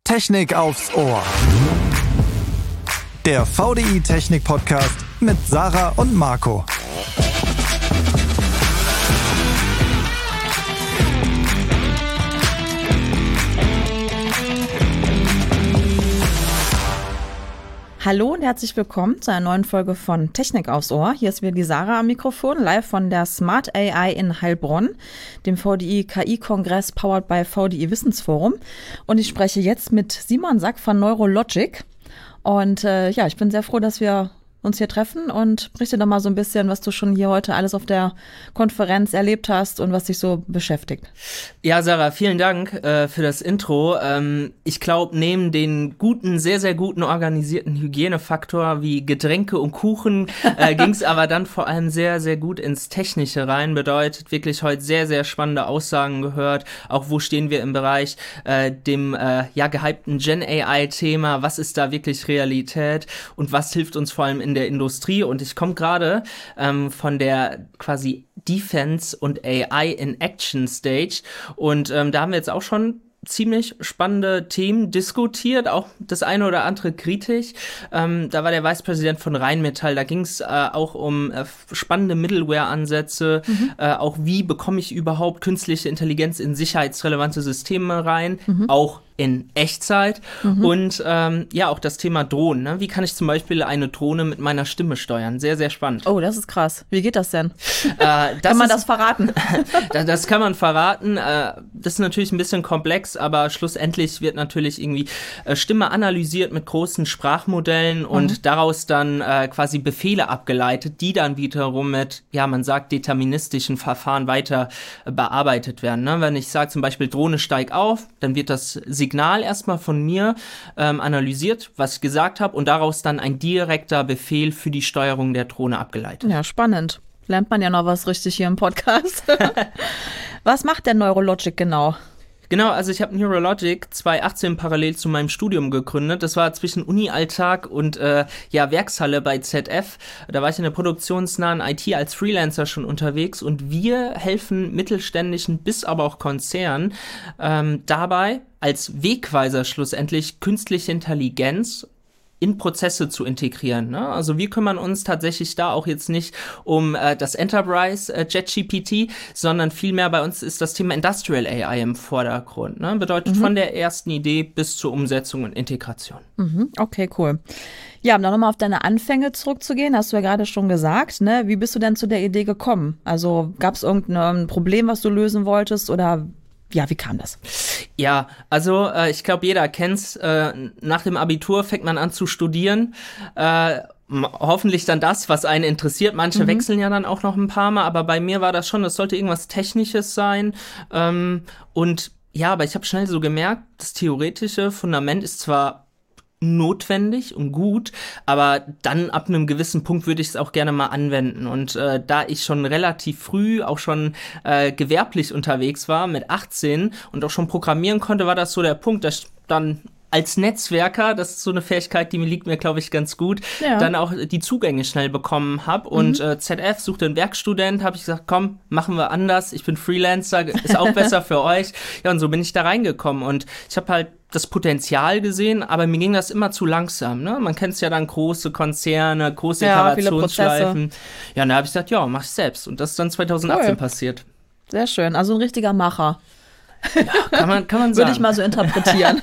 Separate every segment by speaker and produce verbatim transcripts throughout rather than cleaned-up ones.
Speaker 1: Technik aufs Ohr. Der V D I Technik Podcast mit Sarah und Marco.
Speaker 2: Hallo und herzlich willkommen zu einer neuen Folge von Technik aufs Ohr. Hier ist wieder die Sarah am Mikrofon, live von der Smart A I in Heilbronn, dem V D I K I-Kongress powered by V D I Wissensforum. Und ich spreche jetzt mit Simon Sack von Neurologic. Und äh, ja, ich bin sehr froh, dass wir uns hier treffen, und berichte doch mal so ein bisschen, was du schon hier heute alles auf der Konferenz erlebt hast und was dich so beschäftigt.
Speaker 3: Ja, Sarah, vielen Dank äh, für das Intro. Ähm, ich glaube, neben den guten, sehr, sehr guten organisierten Hygienefaktor wie Getränke und Kuchen äh, ging es aber dann vor allem sehr, sehr gut ins Technische rein. Bedeutet wirklich heute sehr, sehr spannende Aussagen gehört. Auch wo stehen wir im Bereich äh, dem äh, ja gehypten Gen A I-Thema? Was ist da wirklich Realität und was hilft uns vor allem in in der Industrie? Und ich komme gerade ähm, von der quasi Defense und A I in Action Stage, und ähm, da haben wir jetzt auch schon ziemlich spannende Themen diskutiert, auch das eine oder andere kritisch. Ähm, da war der Vicepräsident von Rheinmetall, da ging es äh, auch um äh, spannende Middleware-Ansätze, mhm. äh, auch wie bekomme ich überhaupt künstliche Intelligenz in sicherheitsrelevante Systeme rein, mhm. auch in Echtzeit. Mhm. Und ähm, ja, auch das Thema Drohnen. Ne? Wie kann ich zum Beispiel eine Drohne mit meiner Stimme steuern? Sehr, sehr spannend.
Speaker 2: Oh, das ist krass. Wie geht das denn?
Speaker 3: Äh, das
Speaker 2: kann man
Speaker 3: ist,
Speaker 2: das verraten?
Speaker 3: Das kann man verraten. Äh, das ist natürlich ein bisschen komplex, aber schlussendlich wird natürlich irgendwie äh, Stimme analysiert mit großen Sprachmodellen, mhm. und daraus dann äh, quasi Befehle abgeleitet, die dann wiederum mit, ja, man sagt, deterministischen Verfahren weiter äh, bearbeitet werden. Ne? Wenn ich sage zum Beispiel Drohne steig auf, dann wird das Signal erstmal von mir ähm, analysiert, was ich gesagt habe, und daraus dann ein direkter Befehl für die Steuerung der Drohne abgeleitet.
Speaker 2: Ja, spannend. Lernt man ja noch was richtig hier im Podcast. Was macht der Neurologic genau?
Speaker 3: Genau, also ich habe Neurologic zwanzig achtzehn parallel zu meinem Studium gegründet. Das war zwischen Uni-Alltag und äh, ja, Werkshalle bei Z F. Da war ich in der produktionsnahen I T als Freelancer schon unterwegs, und wir helfen mittelständischen bis aber auch Konzernen ähm, dabei, als Wegweiser schlussendlich künstliche Intelligenz in Prozesse zu integrieren. Ne? Also wir kümmern uns tatsächlich da auch jetzt nicht um äh, das Enterprise äh, JetGPT, sondern vielmehr bei uns ist das Thema Industrial A I im Vordergrund. Ne? Bedeutet mhm. von der ersten Idee bis zur Umsetzung und Integration.
Speaker 2: Mhm. Okay, cool. Ja, um dann nochmal auf deine Anfänge zurückzugehen, hast du ja gerade schon gesagt, ne? Wie bist du denn zu der Idee gekommen? Also gab es irgendein Problem, was du lösen wolltest, oder ja, wie kam das?
Speaker 3: Ja, also äh, ich glaube, jeder kennt's. Äh, nach dem Abitur fängt man an zu studieren. Äh, hoffentlich dann das, was einen interessiert. Manche mhm. wechseln ja dann auch noch ein paar Mal, aber bei mir war das schon, das sollte irgendwas Technisches sein. Ähm, und ja, aber ich habe schnell so gemerkt, das theoretische Fundament ist zwar notwendig und gut, aber dann ab einem gewissen Punkt würde ich es auch gerne mal anwenden. Und äh, da ich schon relativ früh auch schon äh, gewerblich unterwegs war, mit achtzehn, und auch schon programmieren konnte, war das so der Punkt, dass ich dann als Netzwerker, das ist so eine Fähigkeit, die mir liegt mir, glaube ich, ganz gut, ja. dann auch die Zugänge schnell bekommen habe. Mhm. Und äh, Z F suchte einen Werkstudent, habe ich gesagt, komm, machen wir anders, ich bin Freelancer, ist auch besser für euch. Ja, und so bin ich da reingekommen, und ich habe halt das Potenzial gesehen, aber mir ging das immer zu langsam. Ne? Man kennt es ja dann, große Konzerne, große ja, Iterationsschleifen. Ja, und da habe ich gesagt, ja, mach ich selbst. Und das ist dann zwanzig achtzehn cool. passiert.
Speaker 2: Sehr schön, also ein richtiger Macher.
Speaker 3: Ja, kann man, kann man sagen.
Speaker 2: Würde ich mal so interpretieren.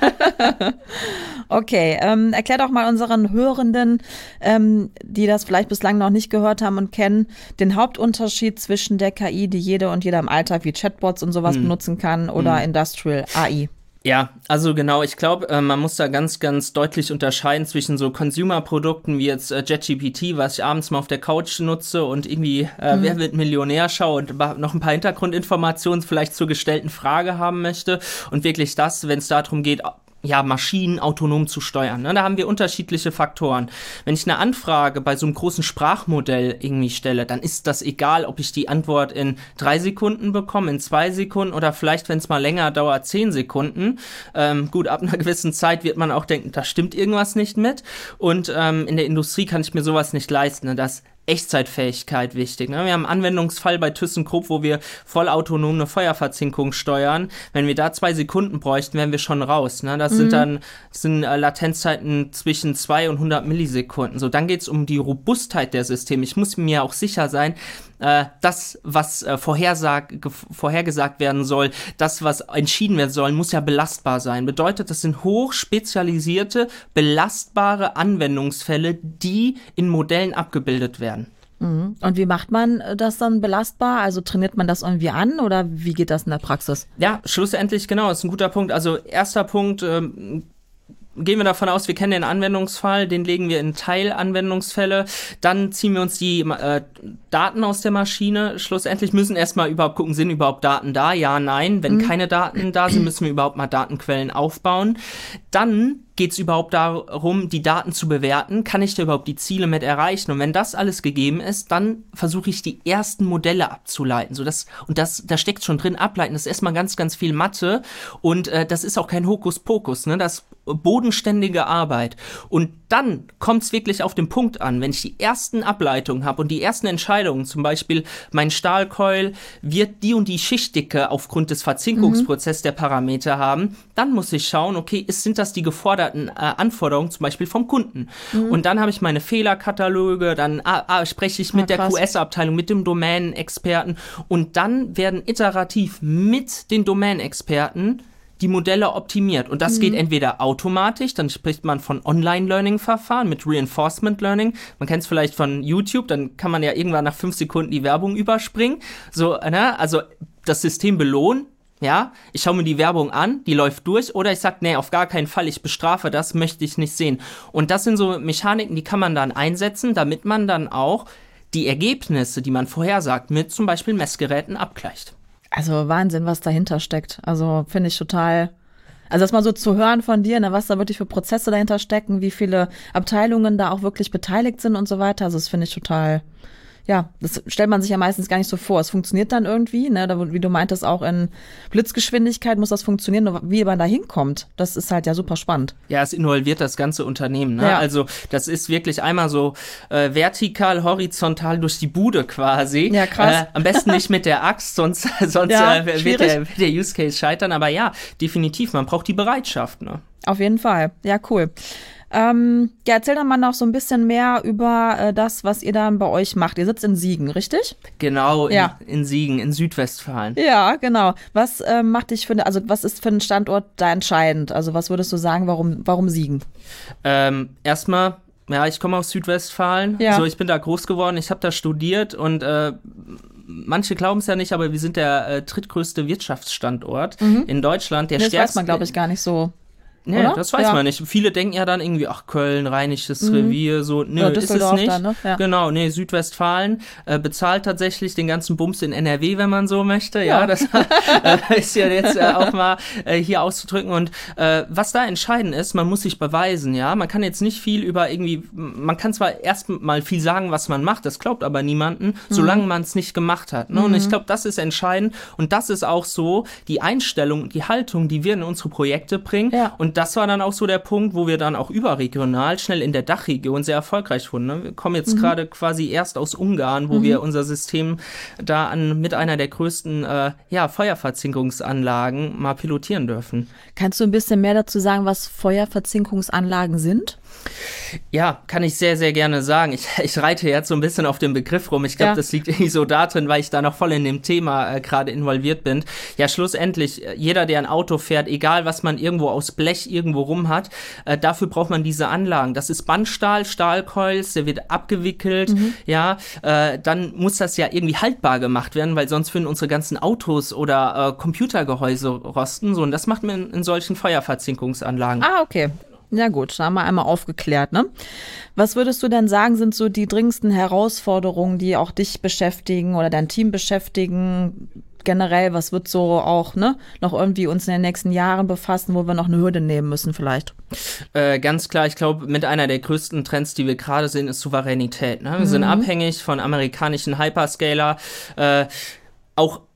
Speaker 2: Okay, ähm, erklär doch mal unseren Hörenden, ähm, die das vielleicht bislang noch nicht gehört haben und kennen, den Hauptunterschied zwischen der K I, die jede und jeder im Alltag wie Chatbots und sowas hm. benutzen kann, oder hm. Industrial A I.
Speaker 3: Ja, also genau, ich glaube, äh, man muss da ganz, ganz deutlich unterscheiden zwischen so Consumer-Produkten wie jetzt äh, JetGPT, was ich abends mal auf der Couch nutze und irgendwie äh, mhm. Wer wird Millionär schaue und noch ein paar Hintergrundinformationen vielleicht zur gestellten Frage haben möchte, und wirklich das, wenn es darum geht, ja, Maschinen autonom zu steuern. Ne? Da haben wir unterschiedliche Faktoren. Wenn ich eine Anfrage bei so einem großen Sprachmodell irgendwie stelle, dann ist das egal, ob ich die Antwort in drei Sekunden bekomme, in zwei Sekunden oder vielleicht, wenn es mal länger dauert, zehn Sekunden. Ähm, gut, ab einer gewissen Zeit wird man auch denken, da stimmt irgendwas nicht mit. Und ähm, in der Industrie kann ich mir sowas nicht leisten. Ne? Das Echtzeitfähigkeit wichtig. Ne? Wir haben einen Anwendungsfall bei ThyssenKrupp, wo wir vollautonom eine Feuerverzinkung steuern. Wenn wir da zwei Sekunden bräuchten, wären wir schon raus. Ne? Das mhm. sind dann das sind, äh, Latenzzeiten zwischen zwei und hundert Millisekunden. So, dann geht es um die Robustheit der Systeme. Ich muss mir auch sicher sein, äh, das, was äh, vorhersag, ge- vorhergesagt werden soll, das, was entschieden werden soll, muss ja belastbar sein. Bedeutet, das sind hochspezialisierte, belastbare Anwendungsfälle, die in Modellen abgebildet werden.
Speaker 2: Und wie macht man das dann belastbar? Also trainiert man das irgendwie an oder wie geht das in der Praxis?
Speaker 3: Ja, schlussendlich, genau, das ist ein guter Punkt. Also erster Punkt, ähm, gehen wir davon aus, wir kennen den Anwendungsfall, den legen wir in Teilanwendungsfälle, dann ziehen wir uns die äh, Daten aus der Maschine. Schlussendlich müssen erstmal überhaupt gucken, sind überhaupt Daten da? Ja, nein. Wenn mhm. keine Daten da sind, müssen wir überhaupt mal Datenquellen aufbauen. Dann geht es überhaupt darum, die Daten zu bewerten. Kann ich da überhaupt die Ziele mit erreichen? Und wenn das alles gegeben ist, dann versuche ich die ersten Modelle abzuleiten. So das, und das, da steckt schon drin, ableiten. Das ist erstmal ganz, ganz viel Mathe und äh, das ist auch kein Hokuspokus, ne? Das ist bodenständige Arbeit. Und dann kommt es wirklich auf den Punkt an, wenn ich die ersten Ableitungen habe und die ersten Entscheidungen, zum Beispiel mein Stahlkeul wird die und die Schichtdicke aufgrund des Verzinkungsprozesses mhm. der Parameter haben, dann muss ich schauen, okay, ist, sind das die geforderten äh, Anforderungen zum Beispiel vom Kunden? Mhm. Und dann habe ich meine Fehlerkataloge, dann ah, ah, spreche ich mit ah, der Q S-Abteilung, mit dem Domänenexperten und dann werden iterativ mit den Domänenexperten die Modelle optimiert. Und das mhm. geht entweder automatisch, dann spricht man von Online-Learning-Verfahren mit Reinforcement Learning. Man kennt es vielleicht von YouTube, dann kann man ja irgendwann nach fünf Sekunden die Werbung überspringen. So, ne? Also das System belohnt. Ja, ich schaue mir die Werbung an, die läuft durch, oder ich sage, nee, auf gar keinen Fall, ich bestrafe das, möchte ich nicht sehen. Und das sind so Mechaniken, die kann man dann einsetzen, damit man dann auch die Ergebnisse, die man vorhersagt, mit zum Beispiel Messgeräten abgleicht.
Speaker 2: Also Wahnsinn, was dahinter steckt. Also finde ich total, also das mal so zu hören von dir, ne, was da wirklich für Prozesse dahinter stecken, wie viele Abteilungen da auch wirklich beteiligt sind und so weiter. Also das finde ich total, ja, das stellt man sich ja meistens gar nicht so vor. Es funktioniert dann irgendwie, ne, da, wie du meintest, auch in Blitzgeschwindigkeit muss das funktionieren, wie man da hinkommt. Das ist halt ja super spannend.
Speaker 3: Ja, es involviert das ganze Unternehmen, ne? Ja. Also das ist wirklich einmal so äh, vertikal, horizontal durch die Bude quasi.
Speaker 2: Ja, krass.
Speaker 3: Äh, am besten nicht mit der Axt, sonst, sonst
Speaker 2: ja,
Speaker 3: äh, wird, der, wird der Use Case scheitern. Aber ja, definitiv, man braucht die Bereitschaft, ne?
Speaker 2: Auf jeden Fall. Ja, cool. Ähm, ja, erzähl doch mal noch so ein bisschen mehr über äh, das, was ihr dann bei euch macht. Ihr sitzt in Siegen, richtig?
Speaker 3: Genau, in,
Speaker 2: ja.
Speaker 3: in Siegen, in Südwestfalen.
Speaker 2: Ja, genau. Was äh, macht dich für eine, also was ist für einen Standort da entscheidend? Also was würdest du sagen, warum, warum Siegen?
Speaker 3: Ähm, erstmal, ja, ich komme aus Südwestfalen. Ja. So, ich bin da groß geworden, ich habe da studiert und äh, manche glauben es ja nicht, aber wir sind der äh, drittgrößte Wirtschaftsstandort mhm. in Deutschland. Der
Speaker 2: das
Speaker 3: stärkste,
Speaker 2: weiß man, glaube ich, gar nicht so.
Speaker 3: Nee,
Speaker 2: oder?
Speaker 3: Das weiß ja. man nicht. Viele denken ja dann irgendwie, ach, Köln, Rheinisches mhm. Revier, so, nö, ja, ist es nicht. Dann, ne? Ja. Genau, nee, Südwestfalen äh, bezahlt tatsächlich den ganzen Bums in N R W, wenn man so möchte. Ja, ja das äh, ist ja jetzt äh, auch mal äh, hier auszudrücken. Und äh, was da entscheidend ist, man muss sich beweisen, ja. Man kann jetzt nicht viel über irgendwie, man kann zwar erst mal viel sagen, was man macht, das glaubt aber niemanden, mhm. solange man es nicht gemacht hat. Ne? Mhm. Und ich glaube, das ist entscheidend. Und das ist auch so die Einstellung, die Haltung, die wir in unsere Projekte bringen. Ja. Und das war dann auch so der Punkt, wo wir dann auch überregional schnell in der Dachregion sehr erfolgreich wurden. Ne? Wir kommen jetzt mhm. gerade quasi erst aus Ungarn, wo mhm. wir unser System da an mit einer der größten äh, ja, Feuerverzinkungsanlagen mal pilotieren dürfen.
Speaker 2: Kannst du ein bisschen mehr dazu sagen, was Feuerverzinkungsanlagen sind?
Speaker 3: Ja, kann ich sehr, sehr gerne sagen. Ich, ich reite jetzt so ein bisschen auf den Begriff rum. Ich glaube, ja. das liegt irgendwie so da drin, weil ich da noch voll in dem Thema äh, gerade involviert bin. Ja, schlussendlich, jeder, der ein Auto fährt, egal was man irgendwo aus Blech irgendwo rum hat, äh, dafür braucht man diese Anlagen. Das ist Bandstahl, Stahlcoils, der wird abgewickelt, mhm. ja, äh, dann muss das ja irgendwie haltbar gemacht werden, weil sonst würden unsere ganzen Autos oder äh, Computergehäuse rosten, so, und das macht man in, in solchen Feuerverzinkungsanlagen.
Speaker 2: Ah, okay. Ja gut, da haben wir einmal aufgeklärt, ne? Was würdest du denn sagen, sind so die dringendsten Herausforderungen, die auch dich beschäftigen oder dein Team beschäftigen? Generell, was wird so auch ne, noch irgendwie uns in den nächsten Jahren befassen, wo wir noch eine Hürde nehmen müssen vielleicht?
Speaker 3: Äh, ganz klar, ich glaube, mit einer der größten Trends, die wir gerade sehen, ist Souveränität. Ne? Wir mhm. sind abhängig von amerikanischen Hyperscaler, äh, auch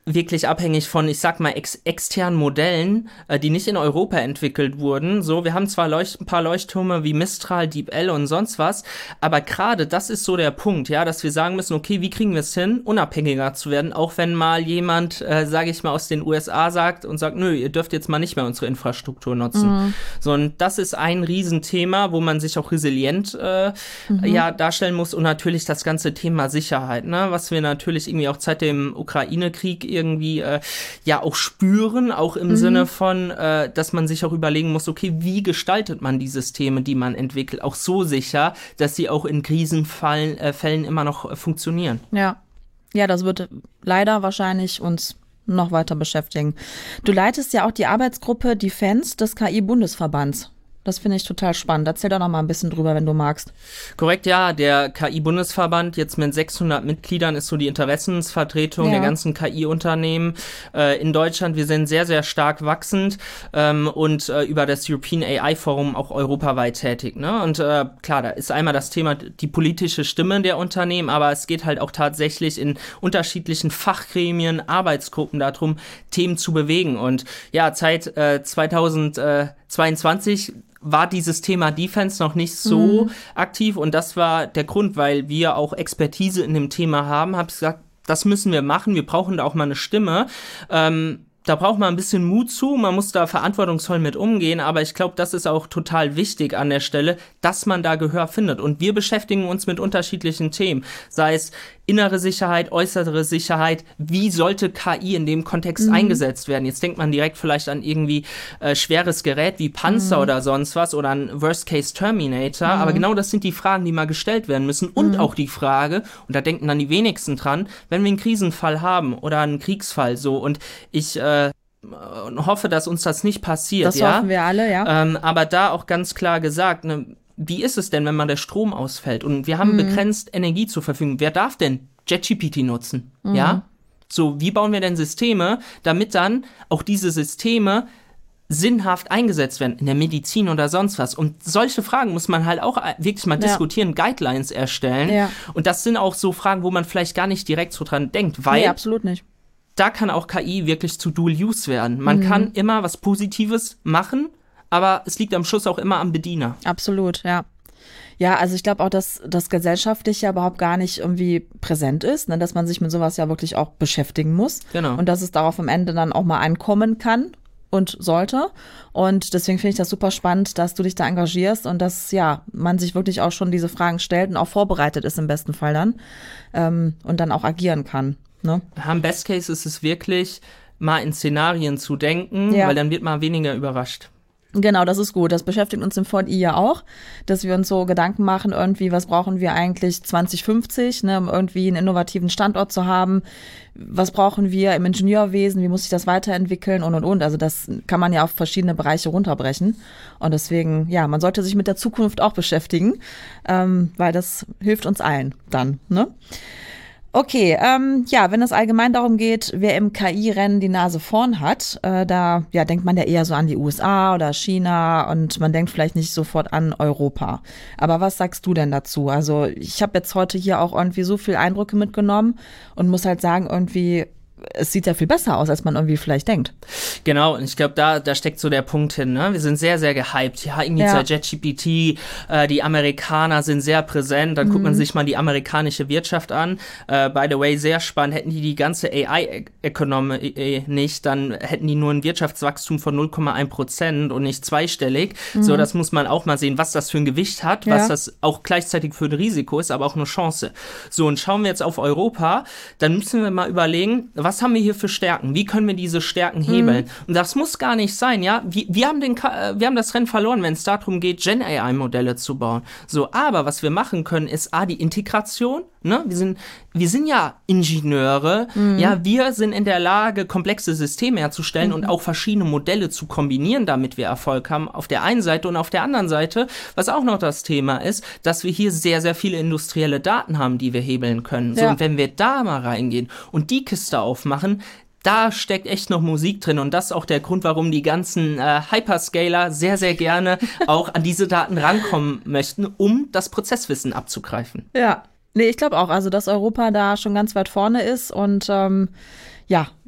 Speaker 3: wirklich abhängig von, ich sag mal, ex- externen Modellen, äh, die nicht in Europa entwickelt wurden. So, wir haben zwar Leucht- ein paar Leuchttürme wie Mistral, DeepL und sonst was, aber gerade das ist so der Punkt, ja, dass wir sagen müssen, okay, wie kriegen wir es hin, unabhängiger zu werden, auch wenn mal jemand, äh, sage ich mal, aus den U S A sagt und sagt, nö, ihr dürft jetzt mal nicht mehr unsere Infrastruktur nutzen. Mhm. So, und das ist ein Riesenthema, wo man sich auch resilient äh, mhm. ja, darstellen muss und natürlich das ganze Thema Sicherheit, ne, was wir natürlich irgendwie auch seit dem Ukraine-Krieg irgendwie äh, ja auch spüren, auch im mhm. Sinne von, äh, dass man sich auch überlegen muss, okay, wie gestaltet man die Systeme, die man entwickelt, auch so sicher, dass sie auch in Krisenfällen äh, Fällen immer noch äh, funktionieren.
Speaker 2: Ja. Ja, das wird leider wahrscheinlich uns noch weiter beschäftigen. Du leitest ja auch die Arbeitsgruppe Defense des K I-Bundesverbands. Das finde ich total spannend. Erzähl doch noch mal ein bisschen drüber, wenn du magst.
Speaker 3: Korrekt, ja. Der K I-Bundesverband, jetzt mit sechshundert Mitgliedern, ist so die Interessensvertretung ja. der ganzen K I-Unternehmen äh, in Deutschland. Wir sind sehr, sehr stark wachsend ähm, und äh, über das European A I-Forum auch europaweit tätig. Ne? Und äh, klar, da ist einmal das Thema die politische Stimme der Unternehmen, aber es geht halt auch tatsächlich in unterschiedlichen Fachgremien, Arbeitsgruppen darum, Themen zu bewegen. Und ja, seit äh, zweitausendzweiundzwanzig war dieses Thema Defense noch nicht so mhm. aktiv und das war der Grund, weil wir auch Expertise in dem Thema haben, habe ich gesagt, das müssen wir machen, wir brauchen da auch mal eine Stimme. Ähm, Da braucht man ein bisschen Mut zu, man muss da verantwortungsvoll mit umgehen, aber ich glaube, das ist auch total wichtig an der Stelle, dass man da Gehör findet. Und wir beschäftigen uns mit unterschiedlichen Themen, sei es innere Sicherheit, äußere Sicherheit, wie sollte K I in dem Kontext mhm. eingesetzt werden? Jetzt denkt man direkt vielleicht an irgendwie äh, schweres Gerät wie Panzer mhm. oder sonst was oder ein Worst-Case-Terminator, mhm. aber genau das sind die Fragen, die mal gestellt werden müssen und mhm. auch die Frage, und da denken dann die wenigsten dran, wenn wir einen Krisenfall haben oder einen Kriegsfall so und ich äh, hoffe, dass uns das nicht passiert.
Speaker 2: Das
Speaker 3: ja?
Speaker 2: hoffen wir alle, ja.
Speaker 3: Ähm, aber da auch ganz klar gesagt, ne, wie ist es denn, wenn mal der Strom ausfällt und wir haben mhm. begrenzt Energie zur Verfügung? Wer darf denn ChatGPT nutzen? Mhm. Ja? So, wie bauen wir denn Systeme, damit dann auch diese Systeme sinnhaft eingesetzt werden, in der Medizin oder sonst was? Und solche Fragen muss man halt auch wirklich mal ja. diskutieren, Guidelines erstellen. Ja. Und das sind auch so Fragen, wo man vielleicht gar nicht direkt so dran denkt, weil
Speaker 2: nee, absolut nicht.
Speaker 3: Da kann auch K I wirklich zu Dual Use werden. Man mhm. kann immer was Positives machen, aber es liegt am Schluss auch immer am Bediener.
Speaker 2: Absolut, ja. Ja, also ich glaube auch, dass das gesellschaftlich ja überhaupt gar nicht irgendwie präsent ist, ne, dass man sich mit sowas ja wirklich auch beschäftigen muss.
Speaker 3: Genau.
Speaker 2: Und dass es darauf am Ende dann auch mal ankommen kann und sollte. Und deswegen finde ich das super spannend, dass du dich da engagierst und dass ja man sich wirklich auch schon diese Fragen stellt und auch vorbereitet ist im besten Fall dann ähm, und dann auch agieren kann. Ne?
Speaker 3: Im Best Case ist es wirklich, mal in Szenarien zu denken, ja. weil dann wird man weniger überrascht.
Speaker 2: Genau, das ist gut. Das beschäftigt uns im V D I ja auch, dass wir uns so Gedanken machen, irgendwie, was brauchen wir eigentlich zwanzig fünfzig, ne, um irgendwie einen innovativen Standort zu haben. Was brauchen wir im Ingenieurwesen? Wie muss sich das weiterentwickeln? Und, und, und. Also das kann man ja auf verschiedene Bereiche runterbrechen. Und deswegen, ja, man sollte sich mit der Zukunft auch beschäftigen, ähm, weil das hilft uns allen dann, ne? Okay, ähm, ja, wenn es allgemein darum geht, wer im K I-Rennen die Nase vorn hat, äh, da ja, denkt man ja eher so an die U S A oder China und man denkt vielleicht nicht sofort an Europa. Aber was sagst du denn dazu? Also ich habe jetzt heute hier auch irgendwie so viel Eindrücke mitgenommen und muss halt sagen, irgendwie es sieht ja viel besser aus, als man irgendwie vielleicht denkt.
Speaker 3: Genau, und ich glaube, da, da steckt so der Punkt hin, ne? Wir sind sehr, sehr gehypt. Ja, irgendwie ja. seit ChatGPT, äh, die Amerikaner sind sehr präsent. Dann mhm. guckt man sich mal die amerikanische Wirtschaft an. Äh, by the way, sehr spannend. Hätten die die ganze A I-Economy nicht, dann hätten die nur ein Wirtschaftswachstum von null Komma eins Prozent und nicht zweistellig. Mhm. So, das muss man auch mal sehen, was das für ein Gewicht hat, ja. was das auch gleichzeitig für ein Risiko ist, aber auch eine Chance. So, und schauen wir jetzt auf Europa, dann müssen wir mal überlegen, was haben wir hier für Stärken? Wie können wir diese Stärken hebeln? Mhm. Und das muss gar nicht sein, ja. Wir, wir, haben den, wir haben das Rennen verloren, wenn es darum geht, Gen-A I-Modelle zu bauen. So, aber was wir machen können, ist A, die Integration. Ne? Wir sind, wir sind ja Ingenieure. Mhm. Ja, wir sind in der Lage, komplexe Systeme herzustellen mhm. und auch verschiedene Modelle zu kombinieren, damit wir Erfolg haben. Auf der einen Seite und auf der anderen Seite, was auch noch das Thema ist, dass wir hier sehr, sehr viele industrielle Daten haben, die wir hebeln können. So, ja. Und wenn wir da mal reingehen und die Kiste aufmachen, da steckt echt noch Musik drin und das ist auch der Grund, warum die ganzen äh, Hyperscaler sehr, sehr gerne auch an diese Daten rankommen möchten, um das Prozesswissen abzugreifen.
Speaker 2: Ja, nee, ich glaube auch, also dass Europa da schon ganz weit vorne ist und ähm, ja,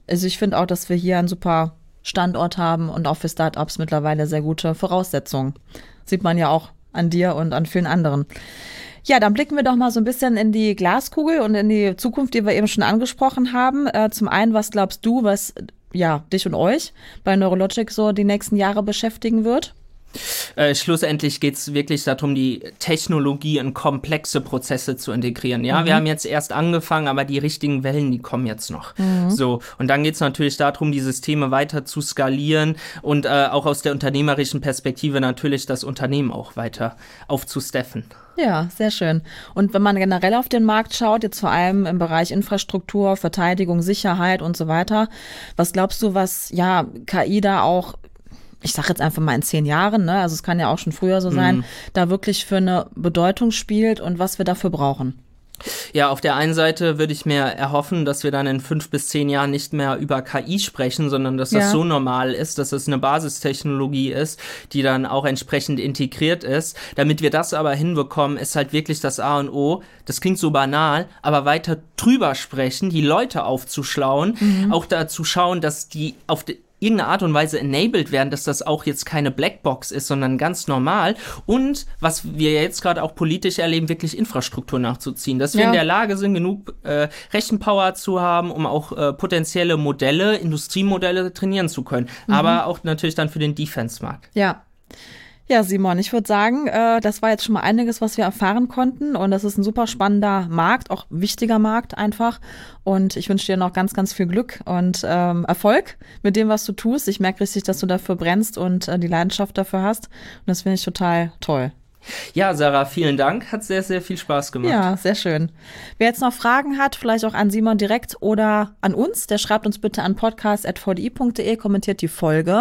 Speaker 2: also ich finde auch, dass wir hier einen super Standort haben und auch für Startups mittlerweile sehr gute Voraussetzungen. Sieht man ja auch an dir und an vielen anderen. Ja, dann blicken wir doch mal so ein bisschen in die Glaskugel und in die Zukunft, die wir eben schon angesprochen haben. Äh, zum einen, was glaubst du, was ja dich und euch bei Neurologic so die nächsten Jahre beschäftigen wird?
Speaker 3: Äh, schlussendlich geht es wirklich darum, die Technologie in komplexe Prozesse zu integrieren. Ja, mhm. wir haben jetzt erst angefangen, aber die richtigen Wellen, die kommen jetzt noch. Mhm. So, und dann geht es natürlich darum, die Systeme weiter zu skalieren und äh, auch aus der unternehmerischen Perspektive natürlich das Unternehmen auch weiter aufzusteffen.
Speaker 2: Ja, sehr schön. Und wenn man generell auf den Markt schaut, jetzt vor allem im Bereich Infrastruktur, Verteidigung, Sicherheit und so weiter, was glaubst du, was ja K I da auch, ich sage jetzt einfach mal in zehn Jahren, ne, also es kann ja auch schon früher so sein, mhm. da wirklich für eine Bedeutung spielt und was wir dafür brauchen?
Speaker 3: Ja, auf der einen Seite würde ich mir erhoffen, dass wir dann in fünf bis zehn Jahren nicht mehr über K I sprechen, sondern dass das ja. so normal ist, dass es eine Basistechnologie ist, die dann auch entsprechend integriert ist. Damit wir das aber hinbekommen, ist halt wirklich das A und O. Das klingt so banal, aber weiter drüber sprechen, die Leute aufzuschlauen, mhm. auch dazu schauen, dass die auf die irgendeine Art und Weise enabled werden, dass das auch jetzt keine Blackbox ist, sondern ganz normal. Und was wir jetzt gerade auch politisch erleben, wirklich Infrastruktur nachzuziehen. Dass wir ja. in der Lage sind, genug äh, Rechenpower zu haben, um auch äh, potenzielle Modelle, Industriemodelle trainieren zu können. Mhm. Aber auch natürlich dann für den Defense-Markt.
Speaker 2: Ja. Ja, Simon, ich würde sagen, äh, das war jetzt schon mal einiges, was wir erfahren konnten und das ist ein super spannender Markt, auch wichtiger Markt einfach und ich wünsche dir noch ganz, ganz viel Glück und ähm, Erfolg mit dem, was du tust. Ich merke richtig, dass du dafür brennst und äh, die Leidenschaft dafür hast und das finde ich total toll.
Speaker 3: Ja, Sarah, vielen Dank. Hat sehr, sehr viel Spaß gemacht.
Speaker 2: Ja, sehr schön. Wer jetzt noch Fragen hat, vielleicht auch an Simon direkt oder an uns, der schreibt uns bitte an podcast at v d i punkt d e, kommentiert die Folge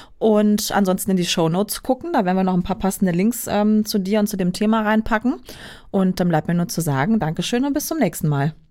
Speaker 2: und ansonsten in die Shownotes gucken. Da werden wir noch ein paar passende Links ähm, zu dir und zu dem Thema reinpacken. Und dann bleibt mir nur zu sagen, Dankeschön und bis zum nächsten Mal.